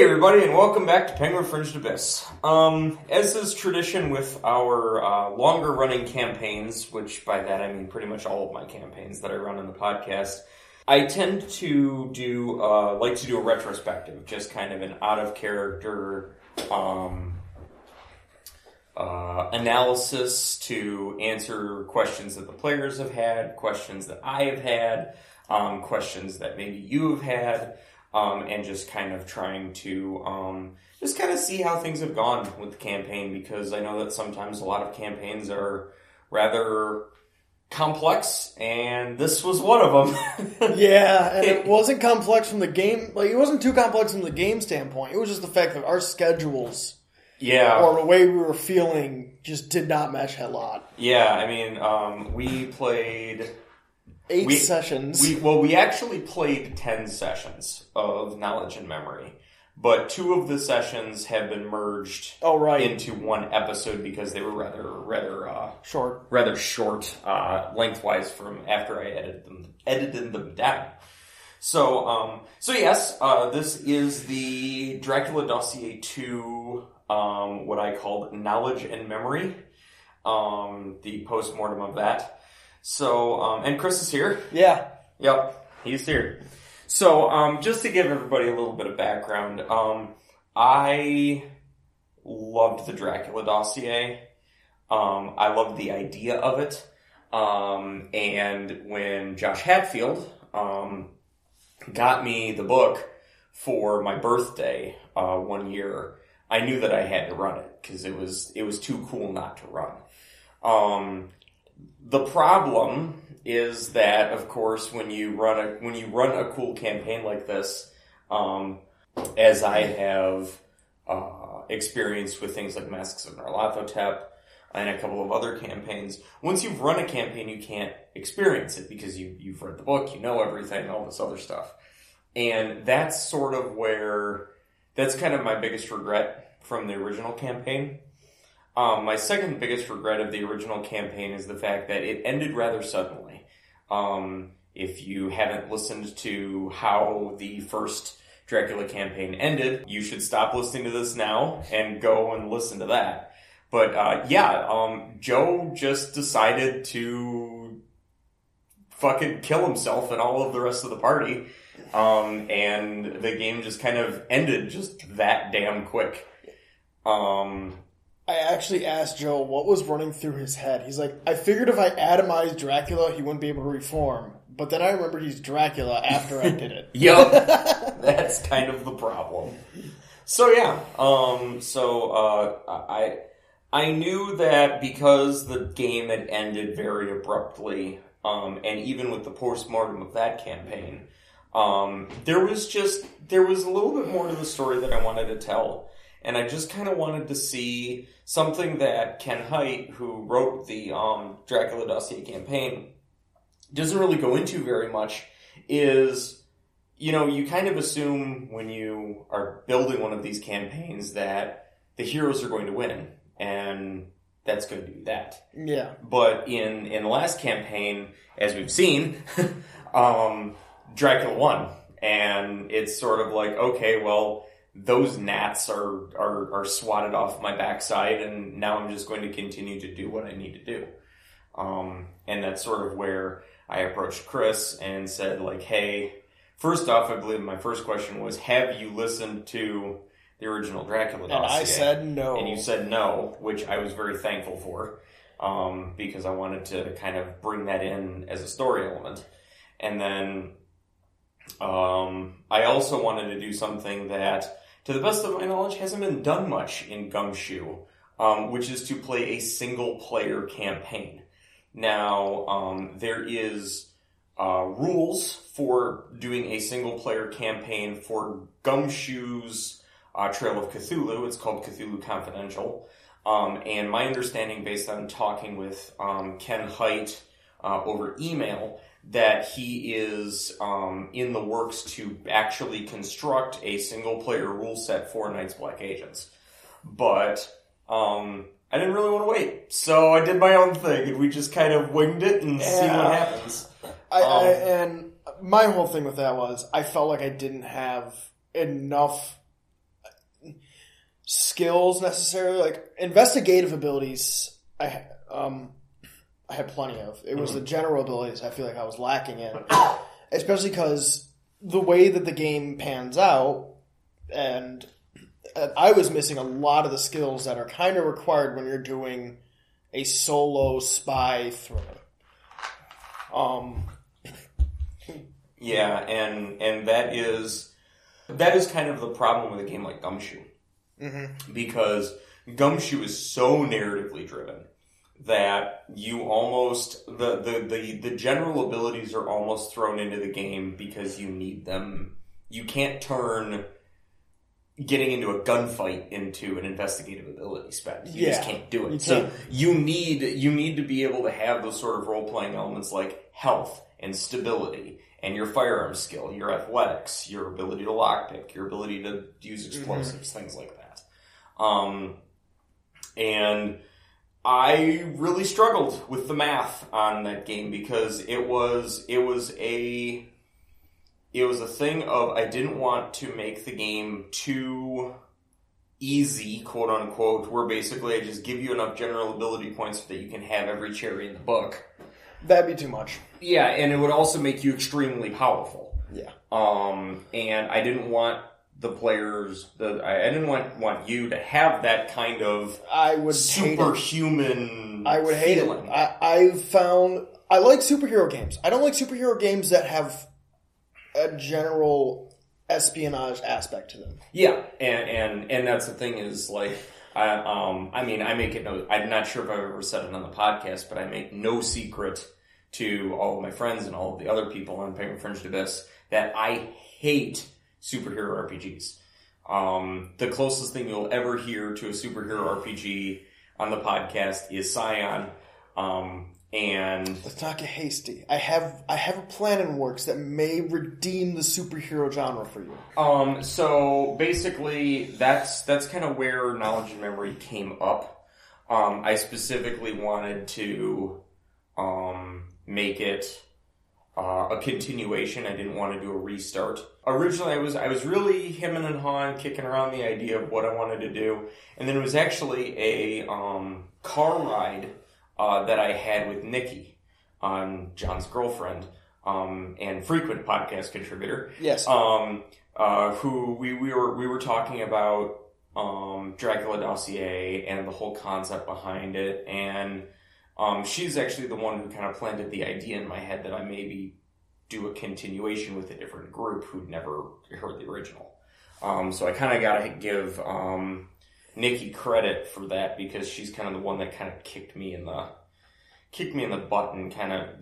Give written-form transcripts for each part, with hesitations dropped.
everybody, and welcome back to Penguin Fringed Abyss. As is tradition with our longer-running campaigns, which by that I mean pretty much all of my campaigns that I run on the podcast, I tend to do a retrospective, just kind of an out-of-character analysis to answer questions that the players have had, questions that I have had, questions that maybe you have had. And just kind of trying to just kind of see how things have gone with the campaign, because I know that sometimes a lot of campaigns are rather complex, and this was one of them. Yeah, and it wasn't complex from the game. Like, it wasn't too complex from the game standpoint. It was just the fact that our schedules, or the way we were feeling, just did not mesh a lot. Yeah, I mean, we played 8 sessions. We actually played 10 sessions of Knowledge and Memory, but 2 of the sessions have been merged into one episode because they were rather short lengthwise from after I edited them down. So yes, this is the Dracula Dossier 2, what I called Knowledge and Memory, the postmortem of that. So, and Chris is here. Yeah. Yep, he's here. So, just to give everybody a little bit of background, I loved the Dracula Dossier. I loved the idea of it. And when Josh Hatfield got me the book for my birthday one year, I knew that I had to run it because it was too cool not to run. The problem is that, of course, when you run a cool campaign like this, as I have experienced with things like Masks of Nyarlathotep and a couple of other campaigns, once you've run a campaign, you can't experience it because you've read the book, you know everything, all this other stuff. And that's that's kind of my biggest regret from the original campaign. My second biggest regret of the original campaign is the fact that it ended rather suddenly. If you haven't listened to how the first Dracula campaign ended, you should stop listening to this now and go and listen to that. But, Joe just decided to fucking kill himself and all of the rest of the party. And the game just kind of ended just that damn quick. I actually asked Joe what was running through his head. He's like, I figured if I atomized Dracula, he wouldn't be able to reform. But then I remembered he's Dracula after I did it. Yup. That's kind of the problem. So yeah. I knew that because the game had ended very abruptly, and even with the postmortem of that campaign, there was a little bit more to the story that I wanted to tell. And I just kind of wanted to see something that Ken Hite, who wrote the Dracula Dossier campaign, doesn't really go into very much, is, you kind of assume when you are building one of these campaigns that the heroes are going to win, and that's going to be that. Yeah. But in the last campaign, as we've seen, Dracula won. And it's sort of like, okay, well, those gnats are swatted off my backside, and now I'm just going to continue to do what I need to do. And that's sort of where I approached Chris and said, like, hey, first off, I believe my first question was, have you listened to the original Dracula Dossier? And I said no. And you said no, which I was very thankful for, because I wanted to kind of bring that in as a story element. And then I also wanted to do something that, to the best of my knowledge, hasn't been done much in Gumshoe, which is to play a single-player campaign. Now, there is rules for doing a single-player campaign for Gumshoe's Trail of Cthulhu. It's called Cthulhu Confidential. And my understanding, based on talking with Ken Hite over email, that he is in the works to actually construct a single-player rule set for Night's Black Agents. But I didn't really want to wait, so I did my own thing, and we just kind of winged it and see what happens. And my whole thing with that was, I felt like I didn't have enough skills necessarily. Like investigative abilities, I had plenty of. It was the general abilities I feel like I was lacking in, especially because the way that the game pans out, and I was missing a lot of the skills that are kind of required when you're doing a solo spy thriller. Yeah, and that is kind of the problem with a game like Gumshoe. Mm-hmm. Because Gumshoe is so narratively driven that you almost the general abilities are almost thrown into the game because you need them. You can't turn getting into a gunfight into an investigative ability spec. You just can't do it. So you need to be able to have those sort of role-playing elements like health and stability and your firearm skill, your athletics, your ability to lockpick, your ability to use explosives, things like that. And I really struggled with the math on that game because it was a thing of I didn't want to make the game too easy, quote unquote, where basically I just give you enough general ability points so that you can have every cherry in the book. That'd be too much. Yeah, and it would also make you extremely powerful. Yeah. And I didn't want the players, I didn't want you to have that kind of superhuman I would hate feeling. I've found I like superhero games. I don't like superhero games that have a general espionage aspect to them. Yeah, and that's the thing is like I mean I make it no. I'm not sure if I've ever said it on the podcast, but I make no secret to all of my friends and all of the other people on Penguin Fringe to this that I hate superhero RPGs. The closest thing you'll ever hear to a superhero RPG on the podcast is Scion. And let's not get hasty. I have a plan in works that may redeem the superhero genre for you. So basically, that's kind of where Knowledge and Memory came up. I specifically wanted to make it a continuation. I didn't want to do a restart. Originally, I was really hemming and hawing, kicking around the idea of what I wanted to do, and then it was actually a car ride that I had with Nikki, John's girlfriend, and frequent podcast contributor. Yes. Who we were talking about Dracula Dossier and the whole concept behind it, and she's actually the one who kind of planted the idea in my head that I maybe do a continuation with a different group who'd never heard the original. So I kind of got to give Nikki credit for that because she's kind of the one that kind of kicked me in the butt and kind of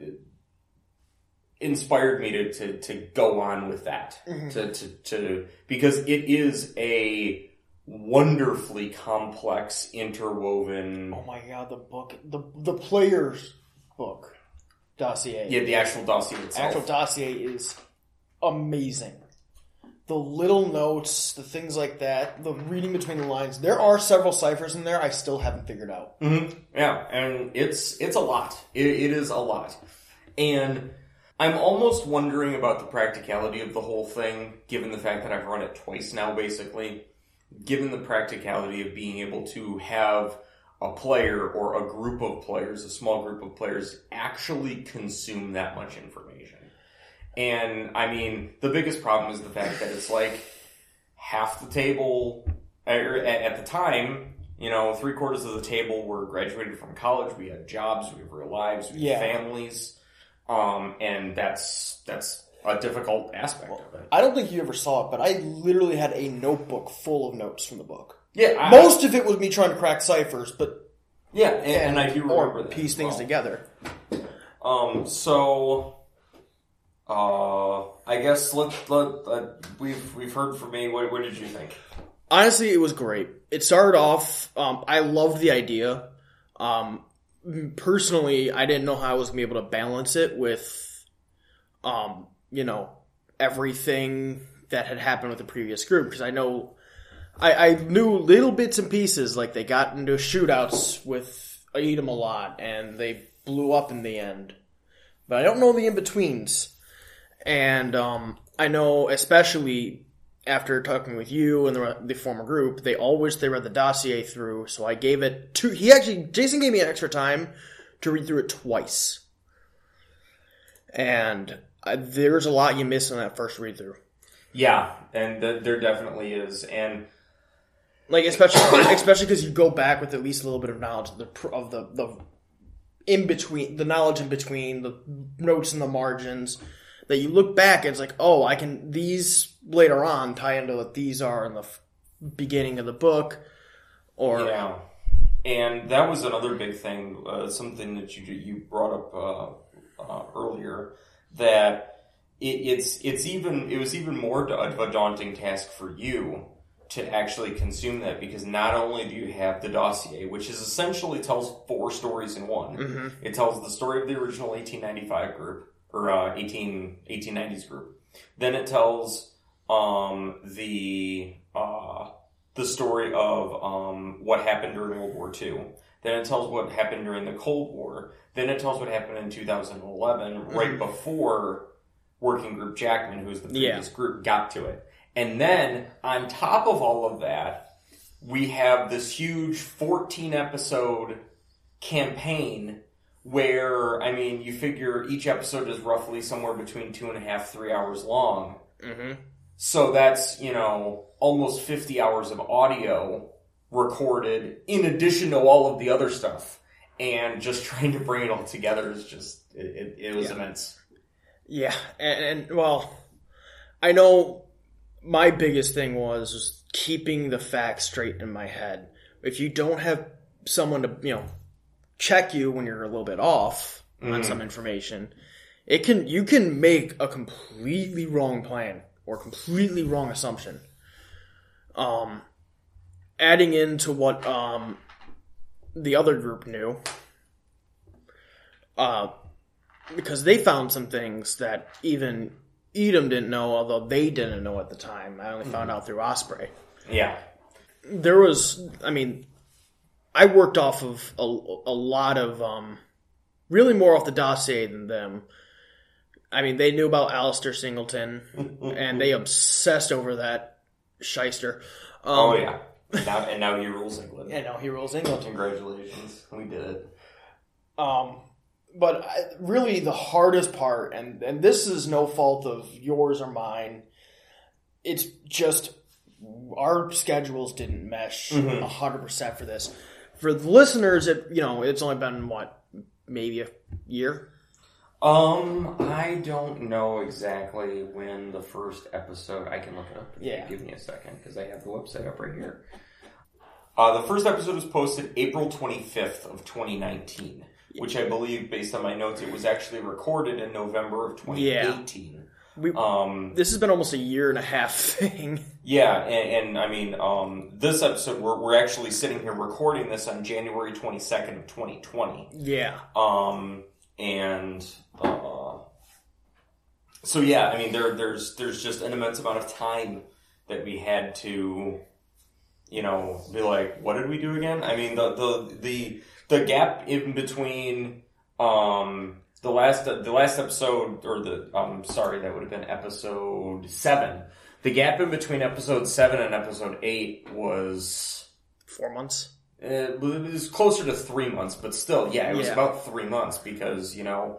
inspired me to go on with that. Mm-hmm. Because it is a wonderfully complex, interwoven. Oh my god, the book, the player's book dossier. Yeah, the actual dossier itself. The actual dossier is amazing. The little notes, the things like that, the reading between the lines. There are several ciphers in there I still haven't figured out. Mm-hmm. Yeah, and it's a lot. It is a lot. And I'm almost wondering about the practicality of the whole thing, given the fact that I've run it twice now, basically. Given the practicality of being able to have a player or a group of players, a small group of players, actually consume that much information. And, I mean, the biggest problem is the fact that it's like half the table, at the time, 3/4 of the table were graduated from college, we had jobs, we have real lives, we have families, and that's a difficult aspect of it. I don't think you ever saw it, but I literally had a notebook full of notes from the book. Yeah, most of it was me trying to crack ciphers, but yeah, and I do remember or that piece things together. I guess we've heard from me. What did you think? Honestly, it was great. It started off. I loved the idea. Personally, I didn't know how I was going to be able to balance it with, everything that had happened with the previous group. Because I knew little bits and pieces, like they got into shootouts with Aedum a lot, and they blew up in the end. But I don't know the in-betweens. And I know especially after talking with you and the former group, they all wished they read the dossier through, so I gave it to... Jason gave me an extra time to read through it twice. And there's a lot you miss on that first read-through. Yeah, and there definitely is, and... Like, especially because you go back with at least a little bit of knowledge of the in-between, the knowledge in between, the notes in the margins... That you look back and it's like, oh, these later on tie into what these are in the beginning of the book. Yeah. And that was another big thing, something that you brought up earlier, that it was even more of a daunting task for you to actually consume that, because not only do you have the dossier, which is essentially tells 4 stories in one. Mm-hmm. It tells the story of the original 1895 group. Or 1890s group. Then it tells the story of what happened during World War II. Then it tells what happened during the Cold War. Then it tells what happened in 2011, right before Working Group Jackman, who's the previous group, got to it. And then, on top of all of that, we have this huge 14-episode campaign where, I mean, you figure each episode is roughly somewhere between 2.5, 3 hours long. Mm-hmm. So that's, almost 50 hours of audio recorded in addition to all of the other stuff. And just trying to bring it all together is just, it was immense. Yeah, and well, I know my biggest thing was keeping the facts straight in my head. If you don't have someone to, check you when you're a little bit off on some information, you can make a completely wrong plan or completely wrong assumption. Adding into what the other group knew, because they found some things that even Edom didn't know, although they didn't know at the time. I only found out through Osprey. Yeah. There was, I worked off of a lot of, really more off the dossier than them. They knew about Alistair Singleton, and they obsessed over that shyster. Oh, yeah. And now he rules England. Yeah, now he rules England. Congratulations. We did it. But really the hardest part, and this is no fault of yours or mine, it's just our schedules didn't mesh 100% for this. For the listeners, it's only been, maybe a year? I don't know exactly when the first episode... I can look it up. Yeah. Give me a second, because I have the website up right here. The first episode was posted April 25th of 2019, which I believe, based on my notes, it was actually recorded in November of 2018. This has been almost a year and a half thing. Yeah, and this episode, we're actually sitting here recording this on January 22nd of 2020. Yeah. So yeah, there's just an immense amount of time that we had to, be like, what did we do again? The gap in between, the last episode, or that would have been episode 7. The gap in between episode 7 and episode 8 was 4 months. It was closer to 3 months, but still, it was about 3 months because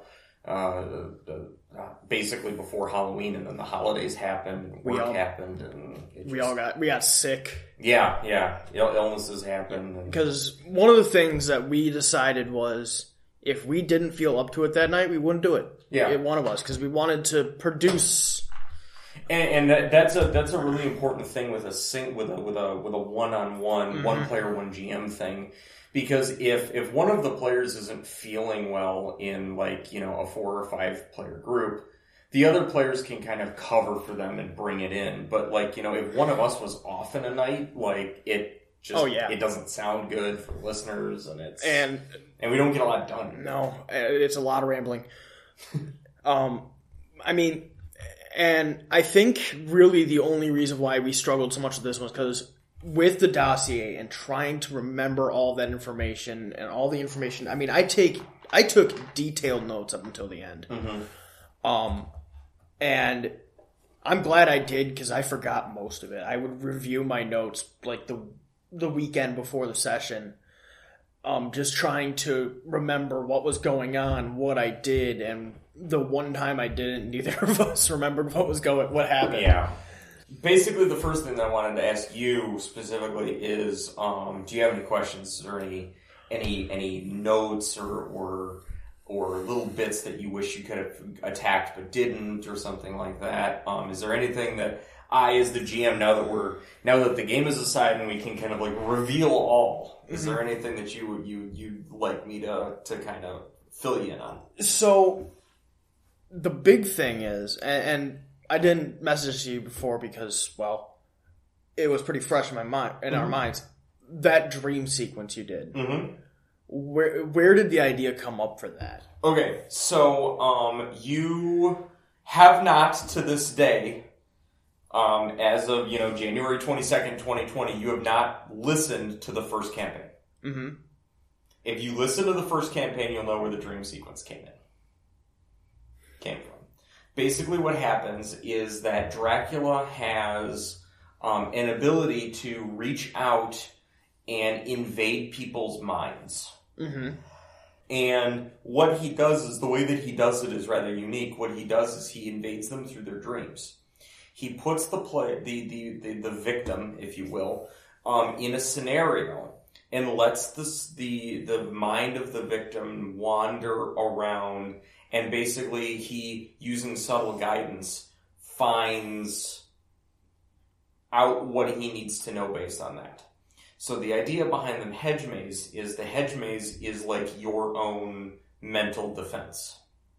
basically before Halloween, and then the holidays happened, and work happened, and we got sick. Yeah, illnesses happened. Because one of the things that we decided was, if we didn't feel up to it that night, we wouldn't do it. Yeah, one of us, because we wanted to produce. And that's a really important thing with a one-on-one, one player, one GM thing, because if one of the players isn't feeling well in a 4 or 5 player group, the other players can kind of cover for them and bring it in. But if one of us was off in a night, it doesn't sound good for listeners, and we don't get a lot done. No, it's a lot of rambling. And I think really the only reason why we struggled so much with this was because with the dossier and trying to remember all that information and all the information. I took detailed notes up until the end. Mm-hmm. And I'm glad I did because I forgot most of it. I would review my notes like the weekend before the session, just trying to remember what was going on, what I did, and the one time I didn't, neither of us remembered what happened. Yeah. Basically, the first thing that I wanted to ask you specifically is, do you have any questions or any notes or little bits that you wish you could have attacked but didn't, or something like that? Is there anything that I, as the GM, now that the game is aside and we can kind of like reveal all, is there anything that you'd like me to kind of fill you in on? So the big thing is, and I didn't message you before because, well, it was pretty fresh in my mind, in our minds. That dream sequence you did. Mm-hmm. Where did the idea come up for that? Okay, so you have not to this day, as of January 22nd, 2020, you have not listened to the first campaign. Mm-hmm. If you listen to the first campaign, you'll know where the dream sequence came from. Basically, what happens is that Dracula has an ability to reach out and invade people's minds. Mm-hmm. And what he does is, the way that he does it is rather unique. What he does is he invades them through their dreams. He puts the victim, if you will, in a scenario and lets the mind of the victim wander around, and basically he, using subtle guidance, finds out what he needs to know based on that. So the idea behind the hedge maze is like your own mental defense.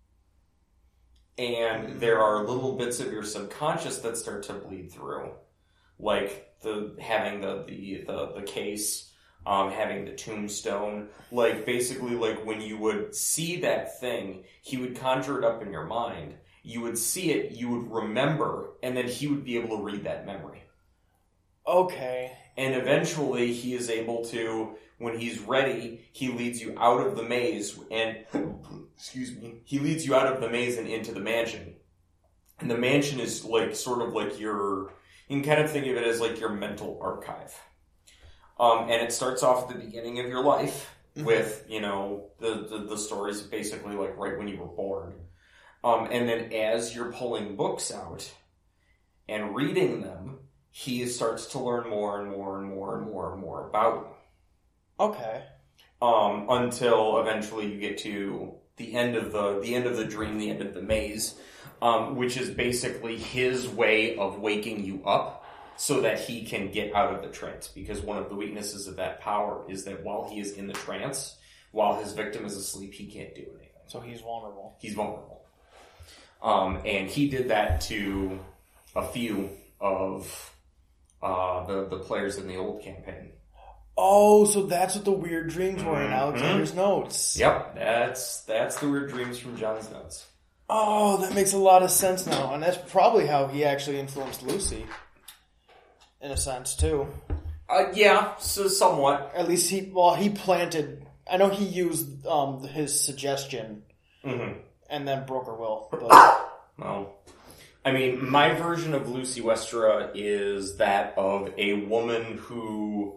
And there are little bits of your subconscious that start to bleed through, like having the case, having the tombstone. Like, basically, like when you would see that thing, he would conjure it up in your mind. You would see it, you would remember, and then he would be able to read that memory. Okay. And eventually he is able to, when he's ready, he leads you out of the maze and, he leads you out of the maze and into the mansion. And the mansion is like, sort of like you can kind of think of it as like your mental archive. And it starts off at the beginning of your life with, the stories basically like right when you were born. And then as you're pulling books out and reading them, he starts to learn more and more and more and more and more about you. Okay. Until eventually you get to the end of the dream, the end of the maze, which is basically his way of waking you up so that he can get out of the trance. Because one of the weaknesses of that power is that while he is in the trance, while his victim is asleep, he can't do anything. So he's vulnerable. He's vulnerable. And he did that to a few of the players in the old campaign. Oh, so that's what the weird dreams were in Alexander's notes. Yep, that's the weird dreams from John's notes. Oh, that makes a lot of sense now, and that's probably how he actually influenced Lucy, in a sense too. Yeah, so somewhat. At least he planted. I know he used his suggestion, and then broke her will. But. Well, I mean, my version of Lucy Westerra is that of a woman who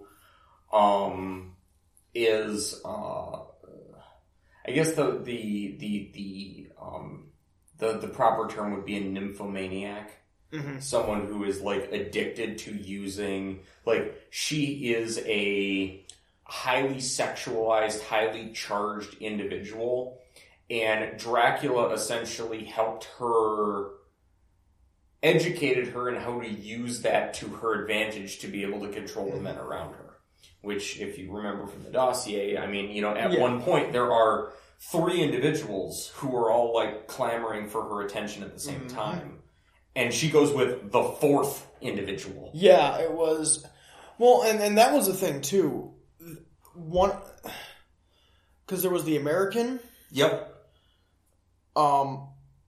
is I guess the proper term would be a nymphomaniac. Mm-hmm. Someone who is like addicted to using, like, she is a highly sexualized, highly charged individual, and Dracula essentially helped her, educated her in how to use that to her advantage to be able to control the men around her. Which, if you remember from the dossier, I mean, at one point there are 3 individuals who are all like clamoring for her attention at the same time. And she goes with the 4th individual. Yeah, it was. Well, and that was the thing too. One, because there was the American. Yep. I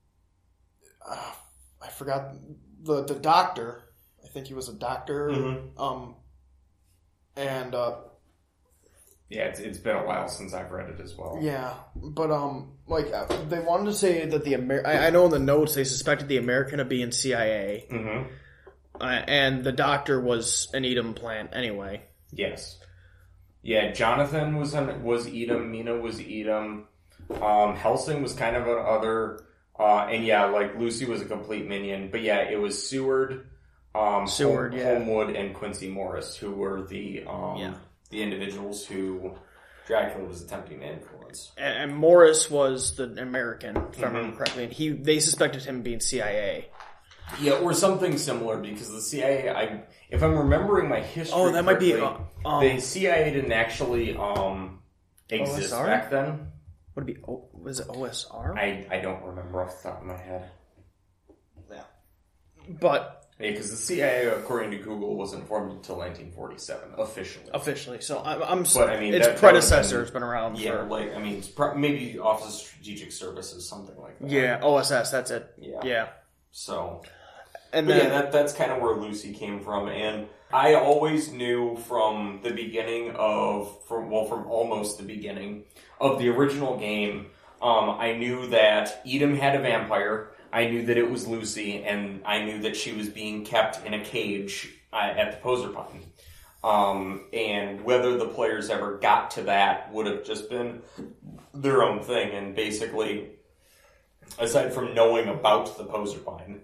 forgot the doctor. I think he was a doctor. And Yeah, it's been a while since I've read it as well. Yeah, but they wanted to say that I know in the notes they suspected the American of being CIA, and the doctor was an Edom plant anyway. Yes. Yeah, Jonathan was Edom, Mina was Edom, Helsing was kind of an other, and yeah, like Lucy was a complete minion. But yeah, it was Seward, Holmwood, and Quincy Morris who were the individuals who Dracula was attempting to influence. And Morris was the American, if I remember correctly, and they suspected him of being CIA. Yeah, or something similar, because the CIA, if I'm remembering my history that correctly, might be... the CIA didn't actually exist OSR? back then. Would it be... was it OSR? I don't remember off the top of my head. Yeah. But... Yeah, because the CIA, according to Google, wasn't formed until 1947, officially. So its predecessor has been around for... Yeah, it's maybe Office of Strategic Services, something like that. Yeah, OSS, that's it. Yeah. So... And then, that's kind of where Lucy came from, and I always knew from the beginning from almost the beginning of the original game, I knew that Edom had a vampire, I knew that it was Lucy, and I knew that she was being kept in a cage at the Poser Pine. And whether the players ever got to that would have just been their own thing, and basically, aside from knowing about the Poser Pine,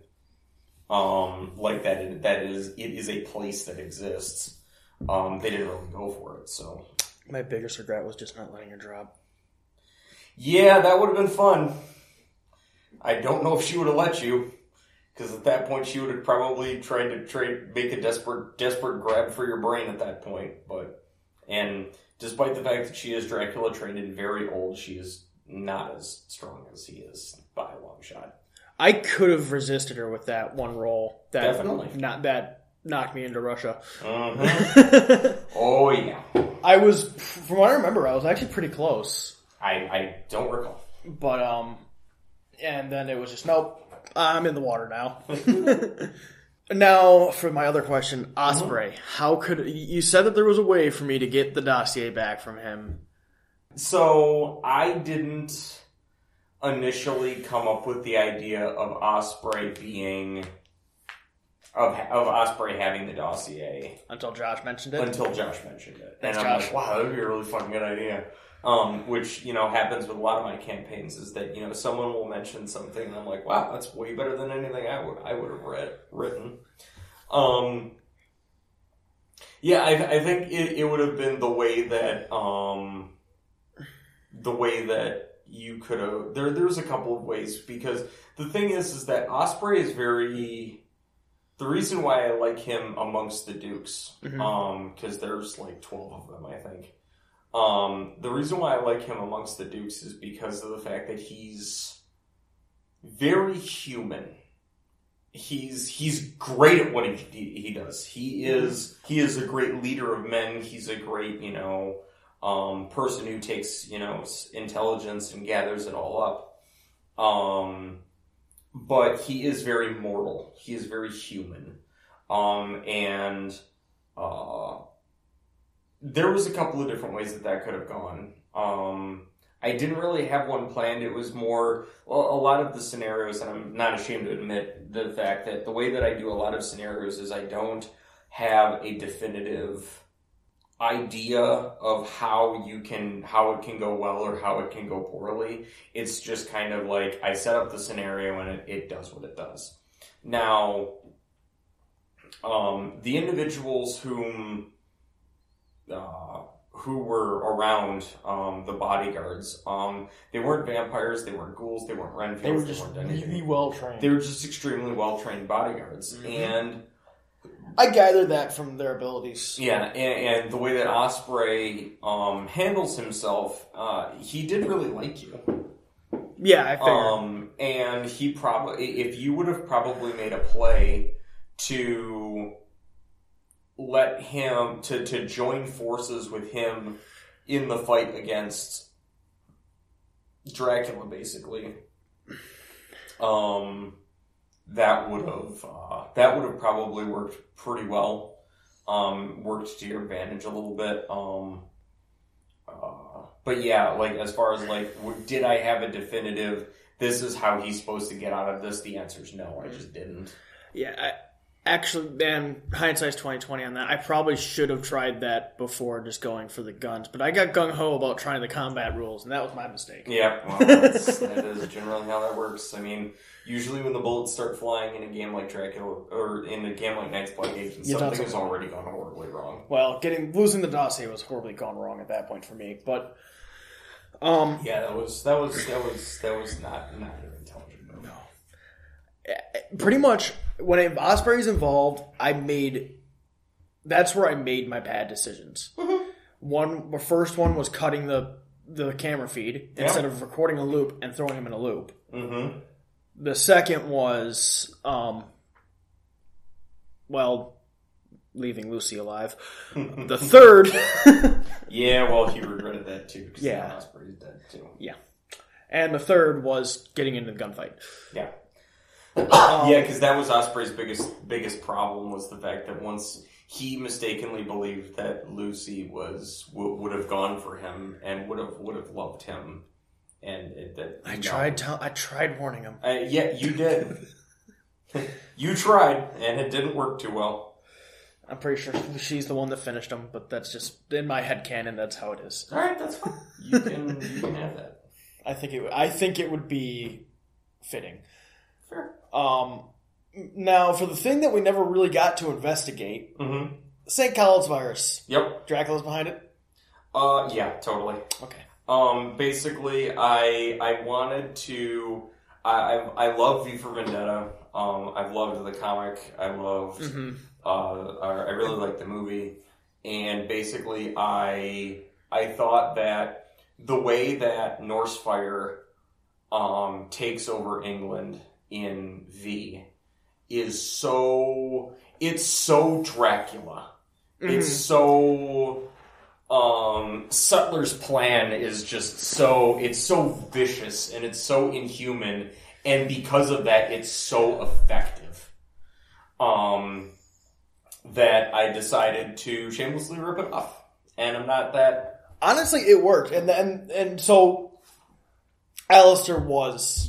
it is a place that exists. They didn't really go for it, so. My biggest regret was just not letting her drop. Yeah, that would have been fun. I don't know if she would have let you, because at that point she would have probably tried to make a desperate grab for your brain at that point. And despite the fact that she is Dracula trained and very old, she is not as strong as he is by a long shot. I could have resisted her with that one roll. Definitely. That knocked me into Russia. Oh, yeah. From what I remember, I was actually pretty close. I don't recall. But, and then it was just, nope, I'm in the water now. Now, for my other question, Osprey. How could... You said that there was a way for me to get the dossier back from him. So, I didn't initially come up with the idea of Osprey being... Of Osprey having the dossier. Until Josh mentioned it? Until Josh mentioned it. Thanks, and I'm Josh. like, wow, that would be a really fucking good idea. Which, happens with a lot of my campaigns is that, someone will mention something and I'm like, wow, that's way better than anything I would have written. Yeah, I think it would have been the way that you could have, there's a couple of ways, because the thing is that Osprey is the reason why I like him amongst the Dukes, because there's like 12 of them, I think. The reason why I like him amongst the Dukes is because of the fact that he's very human. He's great at what he does. He is a great leader of men. He's a great, person who takes, intelligence and gathers it all up. But he is very mortal. He is very human. There was a couple of different ways that could have gone. I didn't really have one planned. It was more, a lot of the scenarios, and I'm not ashamed to admit the fact that the way that I do a lot of scenarios is I don't have a definitive idea of how it can go well or how it can go poorly. It's just kind of like I set up the scenario and it does what it does. Now, the individuals who were around the bodyguards, they weren't vampires, they weren't ghouls, they weren't Renfields, they were just really well trained. They were just extremely well trained bodyguards, and I gathered that from their abilities. Yeah, and the way that Osprey handles himself, he did really like you. Yeah, I figured. And he probably, if you would have probably made a play to let him, to join forces with him in the fight against Dracula, basically, that would have probably worked pretty well. Worked to your advantage a little bit. But yeah, like, as far as, like, did I have a definitive, this is how he's supposed to get out of this? The answer is no, I just didn't. Yeah, actually, man, hindsight's 20/20 on that. I probably should have tried that before just going for the guns, but I got gung-ho about trying the combat rules, and that was my mistake. Yeah, well, that is generally how that works. I mean, usually when the bullets start flying in a game like Dracula, or in a game like Knights Black Agent, something has already gone horribly wrong. Well, losing the dossier was horribly gone wrong at that point for me, but... yeah, that was not an intelligent move. No. Pretty much, when Osprey's involved, that's where I made my bad decisions. Mm-hmm. The first one was cutting the camera feed instead of recording a loop and throwing him in a loop. Mm-hmm. The second was, leaving Lucy alive. The third... yeah, well, he regretted that too. Yeah. Osprey's dead too. Yeah. And the third was getting into the gunfight. Yeah. Yeah, because that was Osprey's biggest problem, was the fact that once he mistakenly believed that Lucy would have gone for him and would have loved him, and I tried warning him. Yeah, you did. You tried, and it didn't work too well. I'm pretty sure she's the one that finished him, but that's just in my head canon. That's how it is. All right, that's fine. You can have that. I think it would be fitting. Sure. Now, for the thing that we never really got to investigate, St. Cloud's virus. Yep. Dracula's behind it? Yeah, totally. Okay. Basically, I wanted to... I love V for Vendetta. I've loved the comic. I loved... I really liked the movie. And basically, I thought that the way that Norsefire takes over England in V is so Dracula. It's so Sutler's plan is just it's so vicious and it's so inhuman, and because of that it's so effective that I decided to shamelessly rip it off. And I'm not that... Honestly, it worked. And so Alistair was...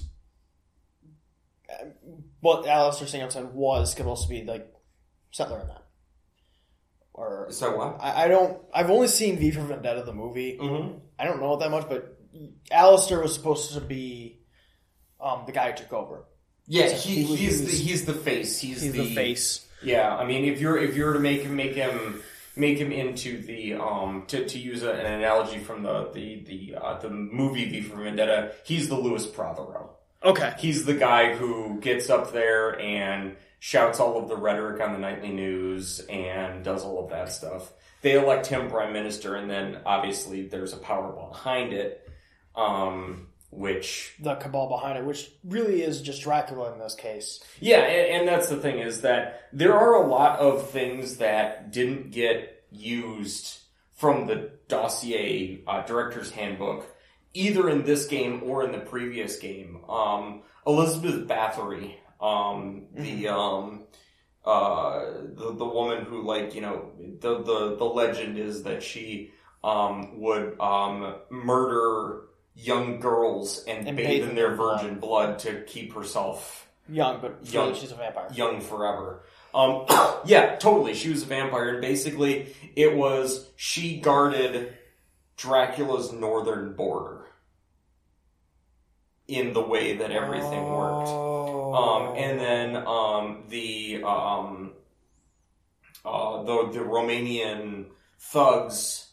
What Alistair Singleton was supposed to be, like, Settler in that. Or... So what? I've only seen V for Vendetta, the movie. Mm-hmm. I don't know it that much, but Alistair was supposed to be the guy who took over. Yeah, he's the face. He's the face. Yeah, I mean, if you're to make him into the to use an analogy from the movie V for Vendetta, he's the Louis Prothero. Okay, he's the guy who gets up there and shouts all of the rhetoric on the nightly news and does all of that stuff. They elect him prime minister, and then obviously there's a power behind it. Which the cabal behind it, which really is just Dracula in this case. Yeah, and that's the thing, is that there are a lot of things that didn't get used from the dossier director's handbook, either in this game or in the previous game. Elizabeth Bathory, the woman who, like, you know, the legend is that she would murder young girls and bathe in their virgin blood to keep herself young, but young. She's a vampire. Young forever. Yeah, totally. She was a vampire, and basically it was she guarded Dracula's northern border in the way that everything worked. And then the Romanian thugs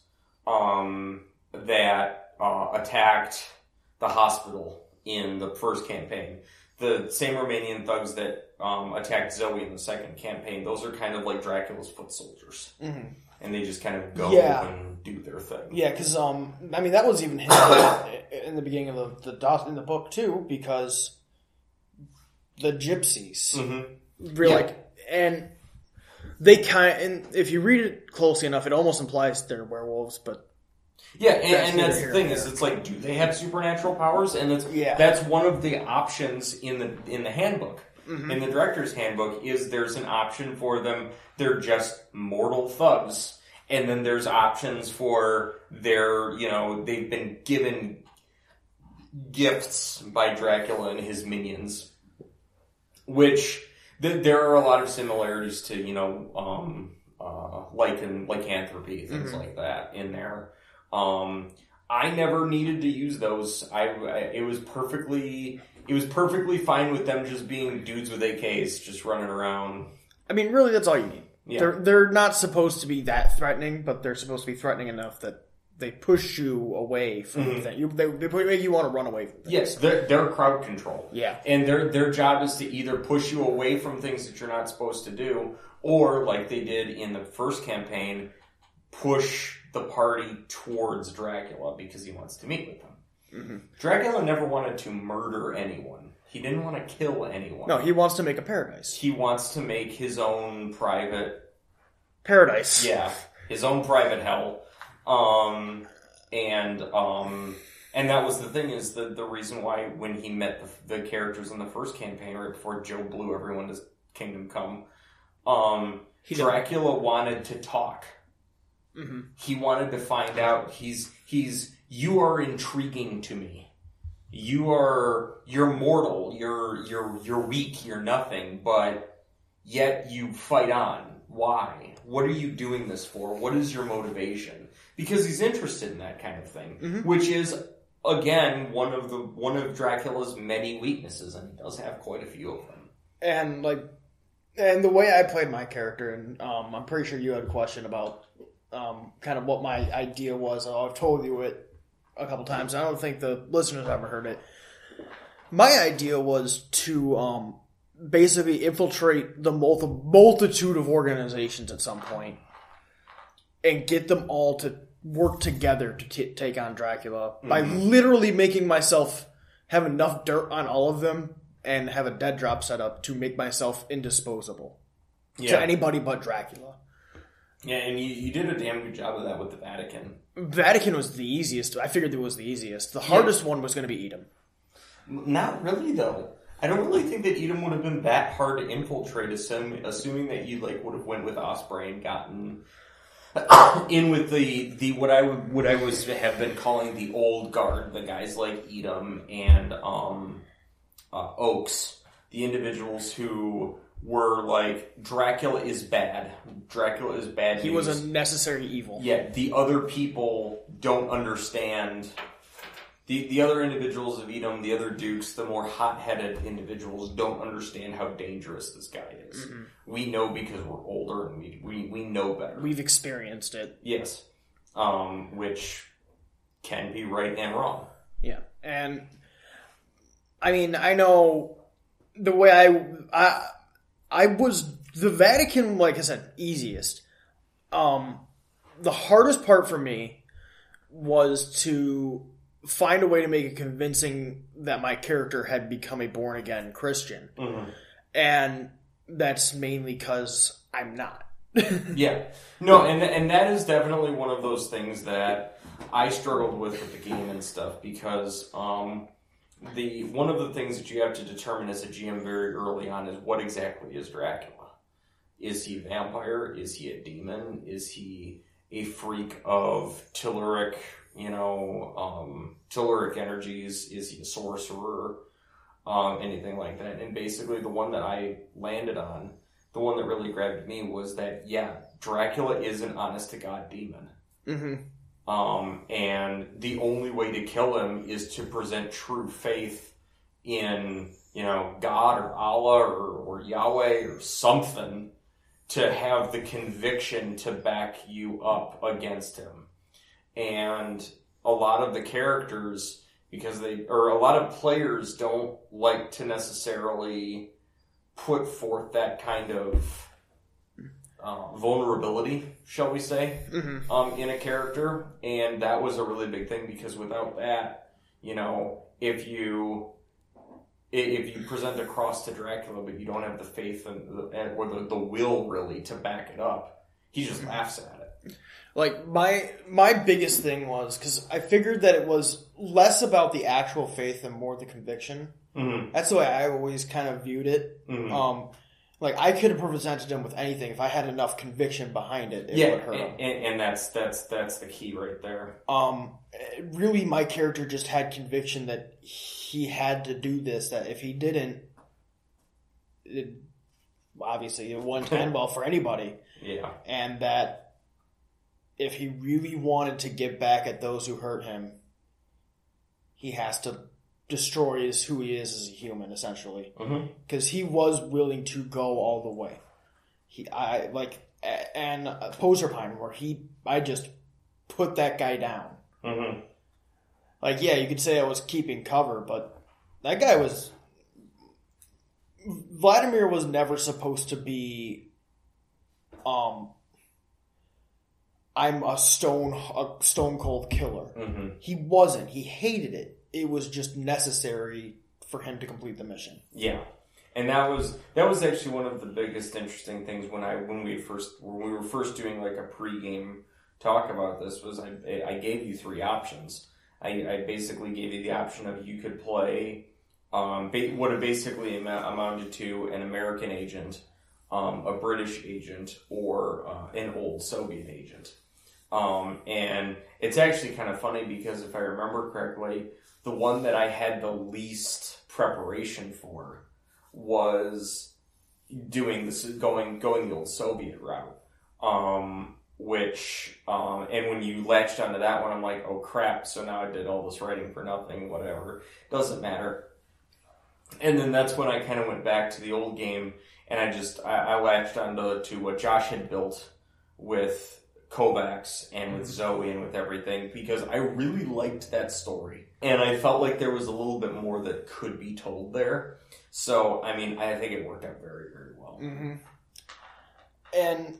that attacked the hospital in the first campaign. The same Romanian thugs that attacked Zoe in the second campaign, those are kind of like Dracula's foot soldiers. Mm-hmm. And they just kind of go and do their thing. Yeah, because, I mean, that was even hinted in the beginning of the book, too, because the gypsies, and they and if you read it closely enough, it almost implies they're werewolves, but yeah, and that's the thing, is it's like, do they have supernatural powers? And that's one of the options in the handbook. Mm-hmm. In the director's handbook, is there's an option for them. They're just mortal thugs, And then there's options for they've been given gifts by Dracula and his minions, which there are a lot of similarities to, lycanthropy, things like that in there. I never needed to use those. It was perfectly fine with them just being dudes with AKs just running around. I mean, really, that's all you need. Yeah. They're not supposed to be that threatening, but they're supposed to be threatening enough that they push you away from things. They make you want to run away from things. Yes, they're crowd control. Yeah. And their job is to either push you away from things that you're not supposed to do, or, like they did in the first campaign, push the party towards Dracula because he wants to meet with them. Mm-hmm. Dracula never wanted to murder anyone. He didn't want to kill anyone. No, he wants to make a paradise. He wants to make his own private... paradise. Yeah, his own private hell. And that was the thing, is the reason why when he met the characters in the first campaign, right before Joe blew everyone to Kingdom Come, Dracula wanted to talk. Mm-hmm. He wanted to find out, you are intriguing to me. You're mortal, you're weak, you're nothing, but yet you fight on. Why? What are you doing this for? What is your motivation? Because he's interested in that kind of thing, which is, again, one of Dracula's many weaknesses, and he does have quite a few of them. And the way I played my character, and I'm pretty sure you had a question about kind of what my idea was. I've told you it a couple times. I don't think the listeners ever heard it. My idea was to basically infiltrate the multitude of organizations at some point and get them all to work together to take on Dracula by literally making myself have enough dirt on all of them and have a dead drop set up to make myself indisposable to anybody but Dracula. Yeah, and you did a damn good job of that with the Vatican. Vatican was the easiest. I figured it was the easiest. The hardest one was going to be Edom. Not really, though. I don't really think that Edom would have been that hard to infiltrate, assuming that you would have went with Osprey and gotten in with the what I have been calling the old guard, the guys like Edom and Oaks, the individuals who were like, Dracula is bad. Dracula is bad. He was a necessary evil. Yeah, the other people don't understand. The other individuals of Edom, the other dukes, the more hot-headed individuals don't understand how dangerous this guy is. Mm-hmm. We know because we're older and we know better. We've experienced it. Yes. Which can be right and wrong. Yeah. And, I mean, I know the way I was, the Vatican, like I said, easiest. The hardest part for me was to find a way to make it convincing that my character had become a born-again Christian. Mm-hmm. And that's mainly because I'm not. Yeah. No, and that is definitely one of those things that I struggled with the game and stuff, because one of the things that you have to determine as a GM very early on is what exactly is Dracula. Is he a vampire? Is he a demon? Is he a freak of Telluric, Telluric energies? Is he a sorcerer? Anything like that. And basically the one that I landed on, the one that really grabbed me, was that, Dracula is an honest-to-God demon. Mm-hmm. And the only way to kill him is to present true faith in, God or Allah or Yahweh or something, to have the conviction to back you up against him. And a lot of the characters, a lot of players don't like to necessarily put forth that kind of vulnerability, shall we say, in a character. And that was a really big thing, because without that, if you present a cross to Dracula, but you don't have the faith or the will really to back it up, he just laughs at it. Like, my biggest thing was, because I figured that it was less about the actual faith and more the conviction. Mm-hmm. That's the way I always kind of viewed it. Mm-hmm. Like, I could have presented him with anything if I had enough conviction behind it. It would hurt him. And that's the key right there. Really, my character just had conviction that he had to do this. That if he didn't, obviously it wouldn't end well for anybody. Yeah, and that if he really wanted to get back at those who hurt him, he has to destroy who he is as a human, essentially. Because he was willing to go all the way. And Poserpine, where I just put that guy down. Like, yeah, you could say I was keeping cover, but that guy was... Vladimir was never supposed to be... I'm a stone cold killer. He wasn't. He hated it. It was just necessary for him to complete the mission. Yeah, and that was actually one of the biggest interesting things when we were first doing like a pregame talk about this. Was I gave you 3 options. I basically gave you the option of you could play what it basically amounted to an American agent, a British agent, or an old Soviet agent. And it's actually kind of funny because if I remember correctly, the one that I had the least preparation for was doing this, going the old Soviet route. And when you latched onto that one, I'm like, oh crap, so now I did all this writing for nothing, whatever. Doesn't matter. And then that's when I kind of went back to the old game, and I latched onto what Josh had built with Kovacs and with Zoe and with everything, because I really liked that story. And I felt like there was a little bit more that could be told there. So, I mean, I think it worked out very, very well. And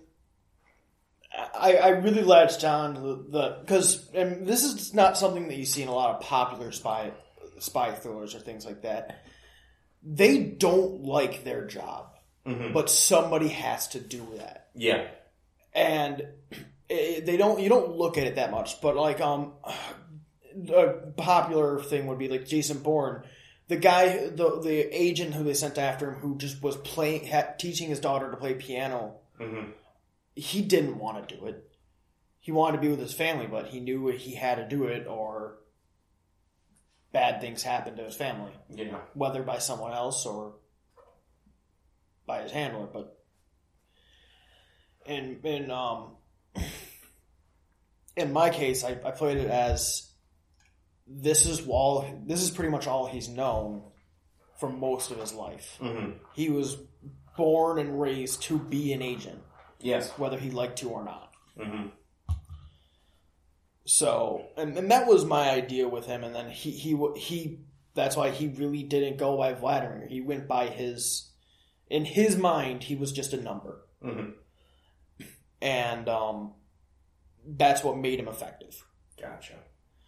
I really latched on to because this is not something that you see in a lot of popular spy thrillers or things like that. They don't like their job, but somebody has to do that. Yeah. And you don't look at it that much, but like a popular thing would be like Jason Bourne, the guy, the agent who they sent after him, who just was teaching his daughter to play piano. He didn't want to do it. He wanted to be with his family, but he knew he had to do it, or bad things happened to his family. Yeah, whether by someone else or by his handler, but in my case, I played it as this is pretty much all he's known for most of his life. He was born and raised to be an agent. Yes. Whether he liked to or not. So, and that was my idea with him, and then he that's why he really didn't go by Vladimir. He went by in his mind, he was just a number. And that's what made him effective. Gotcha.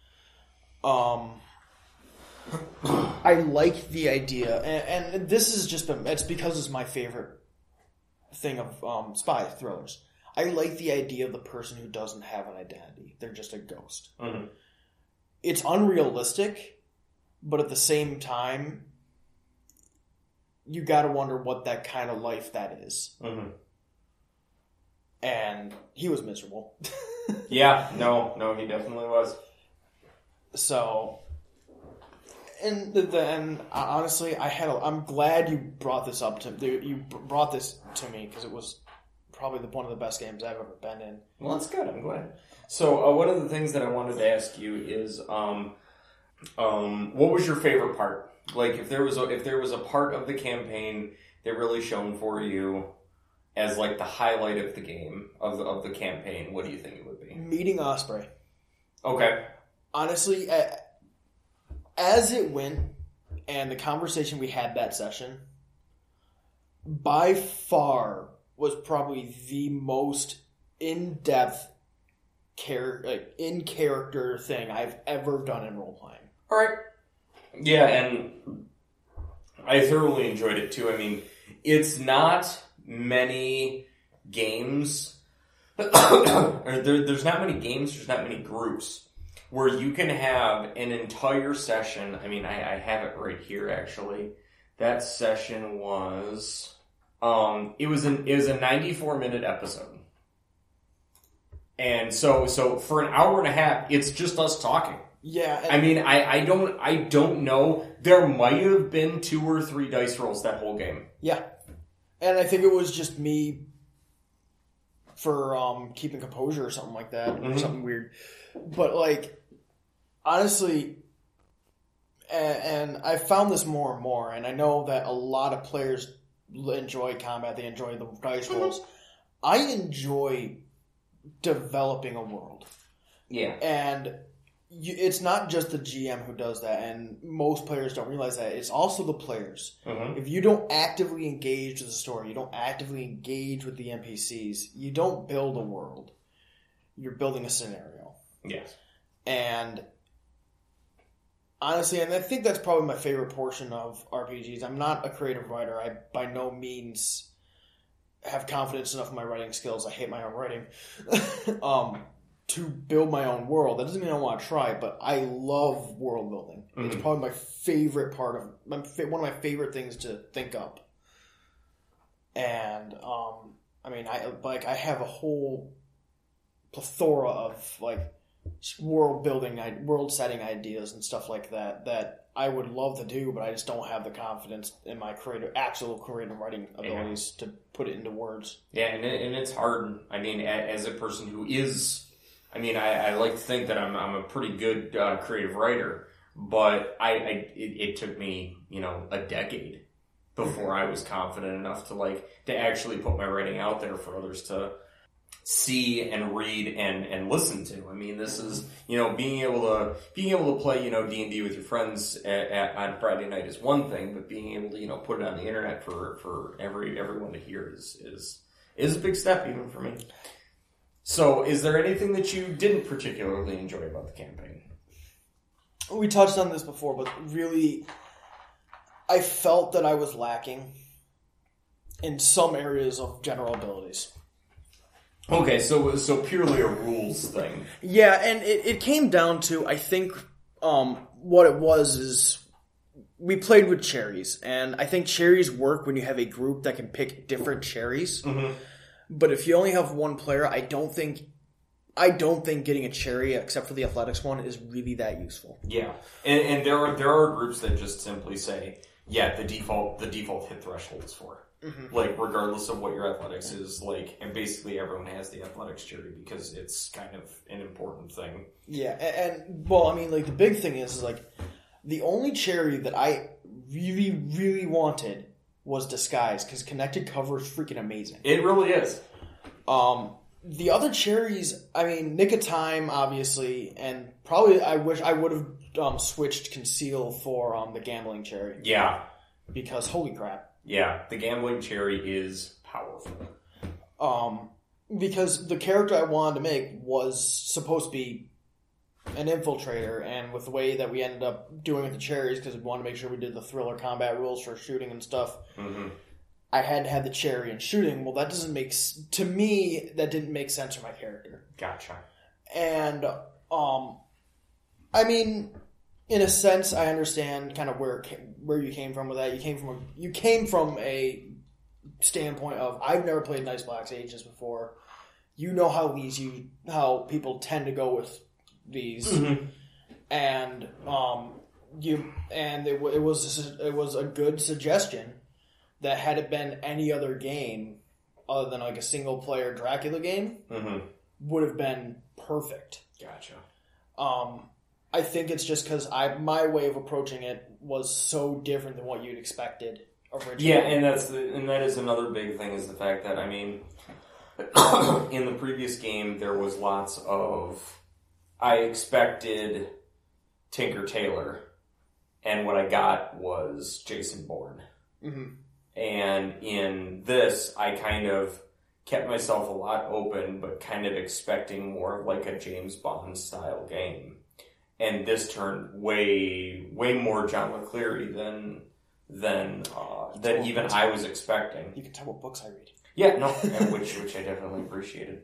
I like the idea, and this is it's because it's my favorite thing of spy thrillers. I like the idea of the person who doesn't have an identity. They're just a ghost. It's unrealistic, but at the same time, you gotta wonder what that kind of life that is. And he was miserable. Yeah, no, he definitely was. So, and honestly, I'm glad you brought this up to me because it was probably one of the best games I've ever been in. Well, that's good. I'm glad. So, one of the things that I wanted to ask you is, what was your favorite part? Like, if there was a part of the campaign that really shone for you as like the highlight of the game of the campaign, what do you think it would be? Meeting Osprey. Okay. Honestly, as it went, and the conversation we had that session, by far was probably the most in-depth in character thing I've ever done in role playing. All right. Yeah, and I thoroughly enjoyed it too. I mean, it's not many games. There's not many games. There's not many groups where you can have an entire session. I mean, I have it right here actually. That session was It was a 94-minute episode. And so for an hour and a half, it's just us talking. Yeah. I mean, I don't know. There might have been 2 or 3 dice rolls that whole game. Yeah. And I think it was just me for keeping composure or something like that. Or something weird. But, like, honestly, and I found this more and more, and I know that a lot of players enjoy combat, they enjoy the dice rolls. I enjoy developing a world. Yeah. And it's not just the GM who does that, and most players don't realize that. It's also the players. If you don't actively engage with the story, you don't actively engage with the NPCs, you don't build a world. You're building a scenario. Yes. And honestly, and I think that's probably my favorite portion of RPGs. I'm not a creative writer. I by no means have confidence enough in my writing skills. I hate my own writing. To build my own world. That doesn't mean I want to try, but I love world building. It's probably my favorite part of one of my favorite things to think up. And I mean, I have a whole plethora of like world building, world setting ideas and stuff like that I would love to do, but I just don't have the confidence in my actual creative writing abilities to put it into words. Yeah, and it's hard. I mean, as a person who is. I mean, I like to think that I'm a pretty good creative writer, but it took me, a decade before I was confident enough to actually put my writing out there for others to see and read and listen to. I mean, this is, being able to play, D&D with your friends on Friday night is one thing, but being able to, put it on the internet for everyone to hear is a big step even for me. So, is there anything that you didn't particularly enjoy about the campaign? We touched on this before, but really, I felt that I was lacking in some areas of general abilities. Okay, so purely a rules thing. Yeah, and it came down to, I think, what it was is we played with cherries, and I think cherries work when you have a group that can pick different cherries. But if you only have one player, I don't think getting a cherry, except for the athletics one, is really that useful. Yeah, and there are groups that just simply say, yeah, the default hit threshold is 4. Like, regardless of what your athletics is, like, and basically everyone has the athletics cherry because it's kind of an important thing. Yeah, and well, I mean, like, the big thing is like, the only cherry that I really, really wanted was Disguise, because Connected Cover is freaking amazing. It really is. The other cherries, I mean, Nick of Time, obviously, and probably I wish I would have switched Conceal for the Gambling Cherry. Yeah. Because, holy crap. Yeah, the Gambling Cherry is powerful. Because the character I wanted to make was supposed to be an infiltrator, and with the way that we ended up doing with the cherries, because we wanted to make sure we did the thriller combat rules for shooting and stuff, I had to have the cherry and shooting. Well, that doesn't make to me. That didn't make sense for my character. Gotcha. And I mean, in a sense, I understand kind of where you came from with that. You came from a standpoint of I've never played Nice Black Ages before. You know how people tend to go with these, and it was a good suggestion that had it been any other game other than like a single player Dracula game would have been perfect. Gotcha. I think it's just because my way of approaching it was so different than what you'd expected originally. Yeah, and that is another big thing is the fact that, I mean, in the previous game there was lots of I expected Tinker Tailor, and what I got was Jason Bourne. And in this, I kind of kept myself a lot open, but kind of expecting more of like a James Bond style game. And this turned way more John McCleary than even I was expecting. You can tell what books I read. Yeah, no, which I definitely appreciated.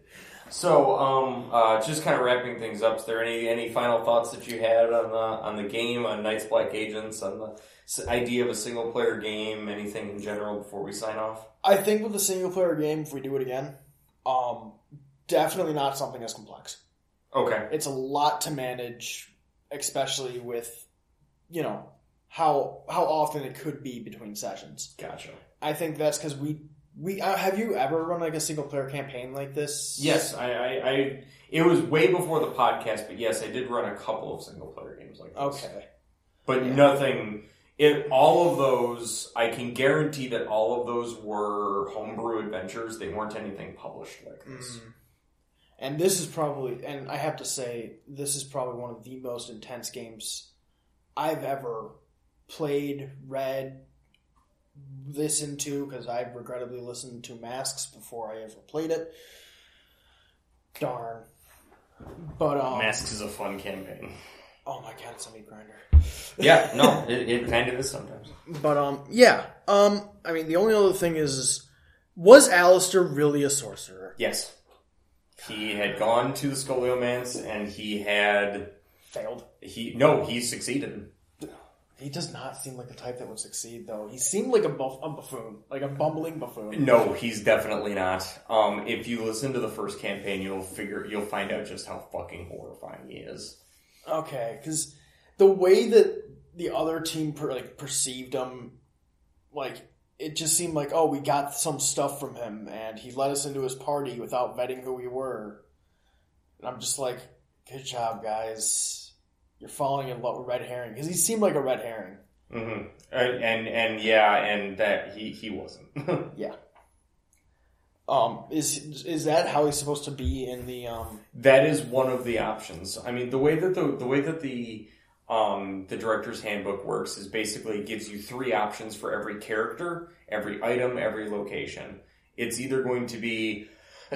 So, just kind of wrapping things up. Is there any final thoughts that you had on the game, on Night's Black Agents, on the idea of a single player game, anything in general before we sign off? I think with the single player game, if we do it again, definitely not something as complex. Okay. It's a lot to manage, especially with, how often it could be between sessions. Gotcha. I think that's because we have you ever run like a single player campaign like this? Yes, I it was way before the podcast, but yes, I did run a couple of single player games like this. Okay. But nothing. All of those, I can guarantee that all of those were homebrew adventures. They weren't anything published like this. And this is probably, and I have to say, this is probably one of the most intense games I've ever played, read, listened to, because I regrettably listened to Masks before I ever played it. Darn. But Masks is a fun campaign. Oh my god, it's a meat grinder. Yeah, no, it kind of is sometimes. But yeah. I mean, the only other thing is, was Alistair really a sorcerer? Yes. He had gone to the Scoliomance and he had failed. He succeeded. He does not seem like the type that would succeed, though. He seemed like a buffoon, like a bumbling buffoon. No, he's definitely not. If you listen to the first campaign, you'll find out just how fucking horrifying he is. Okay, because the way that the other team perceived him, like, it just seemed like, oh, we got some stuff from him, and he let us into his party without vetting who we were. And I'm just like, good job, guys. You're falling in love with Red Herring, because he seemed like a Red Herring. Mm-hmm. And that he wasn't. Yeah. Is that how he's supposed to be in the? That is one of the options. I mean, the way that the director's handbook works is basically it gives you 3 options for every character, every item, every location. It's either going to be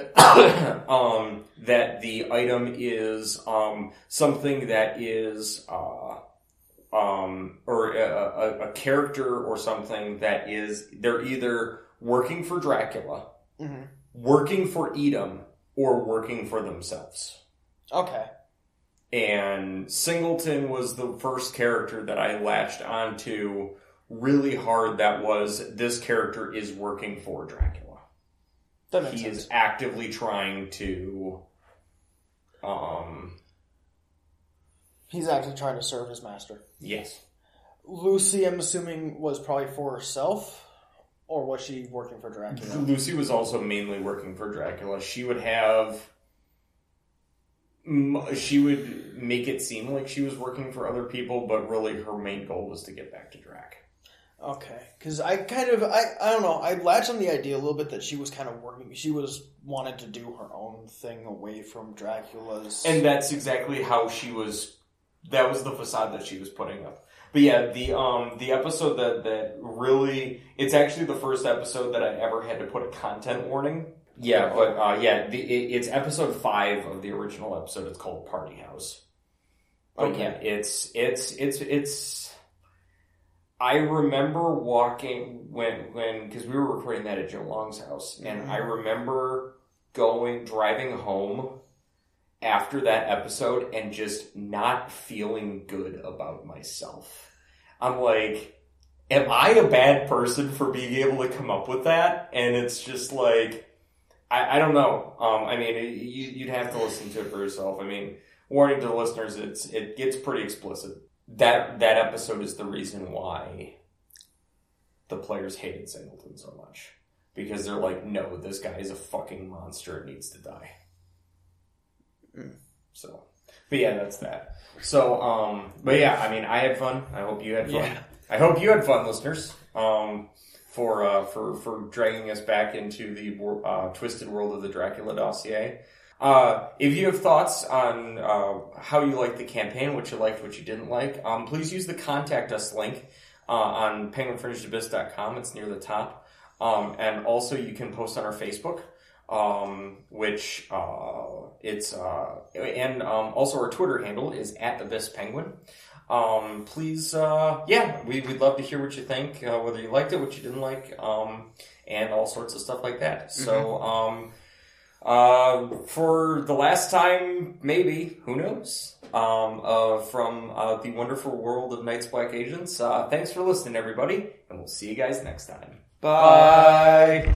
that the item is something that is or a character or something that is they're either working for Dracula, working for Edom, or working for themselves. Okay. And Singleton was the first character that I latched onto really hard. That was, this character is working for Dracula. That makes he sense. is actively trying to he's actually trying to serve his master. Yes. Lucy, I'm assuming, was probably for herself, or was she working for Dracula? Lucy was also mainly working for Dracula. She would make it seem like she was working for other people, but really her main goal was to get back to Drac. Okay, because I don't know, I latched on the idea a little bit that she was kind of working, wanted to do her own thing away from Dracula's. And that's exactly how that was the facade that she was putting up. But yeah, the episode that really, it's actually the first episode that I ever had to put a content warning. Yeah, but it's episode 5 of the original episode. It's called Party House. But yeah, it's. I remember walking because we were recording that at Joe Long's house, and I remember driving home after that episode and just not feeling good about myself. I'm like, am I a bad person for being able to come up with that? And it's just like, I don't know. I mean, you'd have to listen to it for yourself. I mean, warning to the listeners, it gets pretty explicit. That episode is the reason why the players hated Singleton so much. Because they're like, no, this guy is a fucking monster. It needs to die. So, but yeah, that's that. So, but yeah, I mean, I had fun. I hope you had fun. Yeah. I hope you had fun, listeners. For dragging us back into the twisted world of the Dracula dossier. If you have thoughts on how you liked the campaign, what you liked, what you didn't like, please use the contact us link on penguinfringedabyss.com. It's near the top. And also you can post on our Facebook, which and also our Twitter handle is @AbyssPenguin. Please, we'd love to hear what you think, whether you liked it, what you didn't like, and all sorts of stuff like that. So, For the last time, maybe, who knows? From the wonderful world of Night's Black Agents, thanks for listening, everybody, and we'll see you guys next time. Bye!